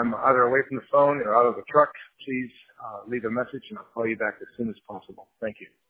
I'm either away from the phone or out of the truck, please leave a message and I'll call you back as soon as possible. Thank you.